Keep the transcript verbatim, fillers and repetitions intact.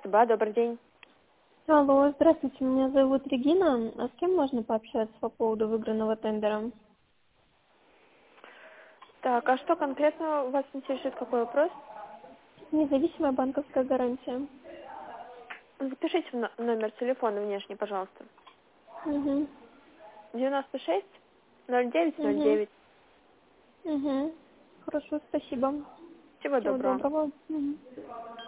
СТБ, добрый день. Алло, здравствуйте, меня зовут Регина. А с кем можно пообщаться по поводу выигранного тендера? Так, а что конкретно вас интересует, какой вопрос? Независимая банковская гарантия. Запишите в но- номер телефона внешний, пожалуйста. Угу. девяносто шесть ноль девять ноль Угу. девять. Угу. Хорошо, спасибо. Всего Всего доброго. доброго. Мгм.